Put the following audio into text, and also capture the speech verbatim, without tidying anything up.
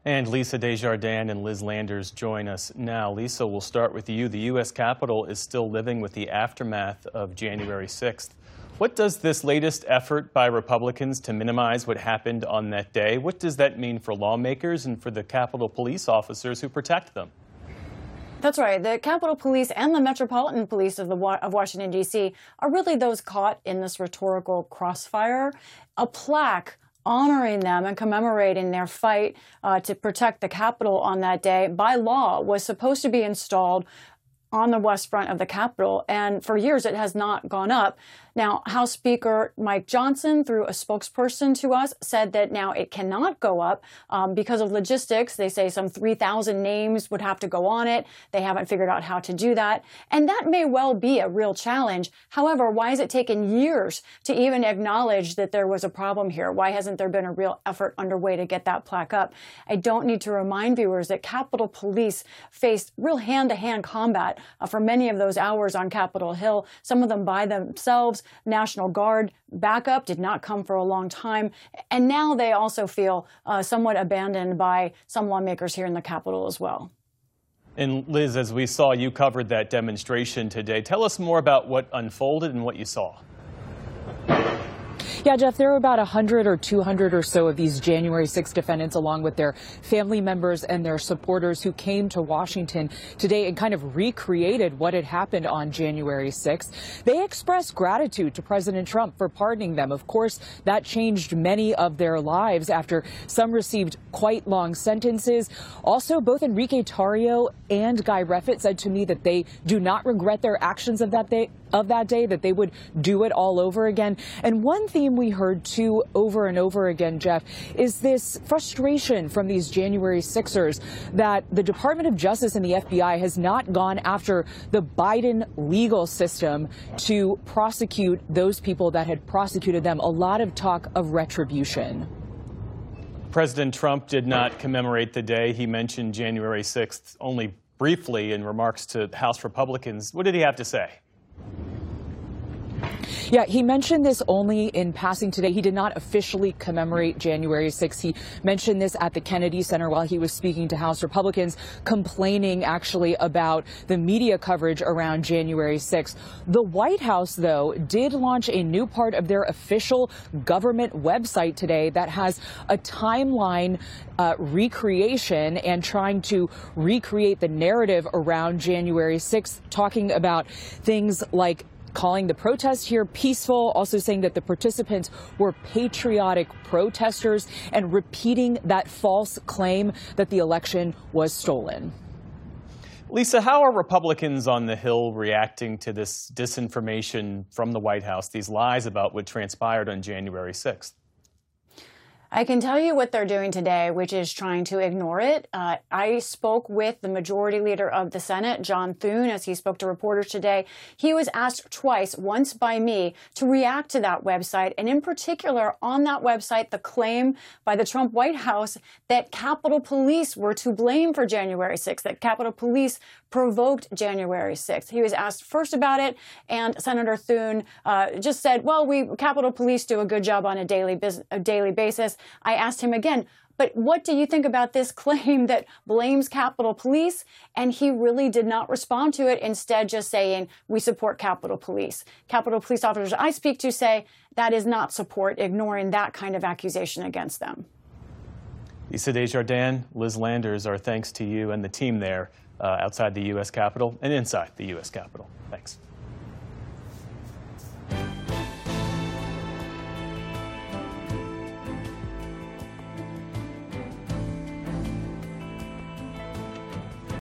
And Lisa Desjardins and Liz Landers join us now. Lisa, we'll start with you. The U S Capitol is still living with the aftermath of January sixth. What does this latest effort by Republicans to minimize what happened on that day, what does that mean for lawmakers and for the Capitol Police officers who protect them? That's right. The Capitol Police and the Metropolitan Police of, the, of Washington, D C are really those caught in this rhetorical crossfire. A plaque honoring them and commemorating their fight uh, to protect the Capitol on that day by law was supposed to be installed on the west front of the Capitol, and for years it has not gone up. Now, House Speaker Mike Johnson, through a spokesperson to us, said that now it cannot go up um, because of logistics. They say some three thousand names would have to go on it. They haven't figured out how to do that. And that may well be a real challenge. However, why has it taken years to even acknowledge that there was a problem here? Why hasn't there been a real effort underway to get that plaque up? I don't need to remind viewers that Capitol Police faced real hand-to-hand combat uh, for many of those hours on Capitol Hill, some of them by themselves. National Guard backup did not come for a long time. And now they also feel uh, somewhat abandoned by some lawmakers here in the Capitol as well. And Liz, as we saw, you covered that demonstration today. Tell us more about what unfolded and what you saw. Yeah, Jeff, there are about one hundred or two hundred or so of these January sixth defendants, along with their family members and their supporters, who came to Washington today and kind of recreated what had happened on January sixth. They expressed gratitude to President Trump for pardoning them. Of course, that changed many of their lives after some received quite long sentences. Also, both Enrique Tarrio and Guy Reffitt said to me that they do not regret their actions of that day. of that day, that they would do it all over again. And one theme we heard too over and over again, Jeff, is this frustration from these January sixers that the Department of Justice and the F B I has not gone after the Biden legal system to prosecute those people that had prosecuted them. A lot of talk of retribution. President Trump did not commemorate the day. He mentioned January sixth only briefly in remarks to House Republicans. What did he have to say? Yeah, he mentioned this only in passing today. He did not officially commemorate January sixth. He mentioned this at the Kennedy Center while he was speaking to House Republicans, complaining actually about the media coverage around January sixth. The White House, though, did launch a new part of their official government website today that has a timeline uh, recreation and trying to recreate the narrative around January sixth, talking about things like calling the protest here peaceful, also saying that the participants were patriotic protesters, and repeating that false claim that the election was stolen. Lisa, how are Republicans on the Hill reacting to this disinformation from the White House, these lies about what transpired on January sixth? I can tell you what they're doing today, which is trying to ignore it. Uh, I spoke with the majority leader of the Senate, John Thune, as he spoke to reporters today. He was asked twice, once by me, to react to that website, and in particular on that website, the claim by the Trump White House that Capitol Police were to blame for January sixth, that Capitol Police provoked January sixth. He was asked first about it, and Senator Thune uh, just said, well, we Capitol Police do a good job on a daily, a daily basis. I asked him again, but what do you think about this claim that blames Capitol Police? And he really did not respond to it, instead just saying, we support Capitol Police. Capitol Police officers I speak to say that is not support, ignoring that kind of accusation against them. Lisa Desjardins, Liz Landers, our thanks to you and the team there uh, outside the U S Capitol and inside the U S Capitol. Thanks.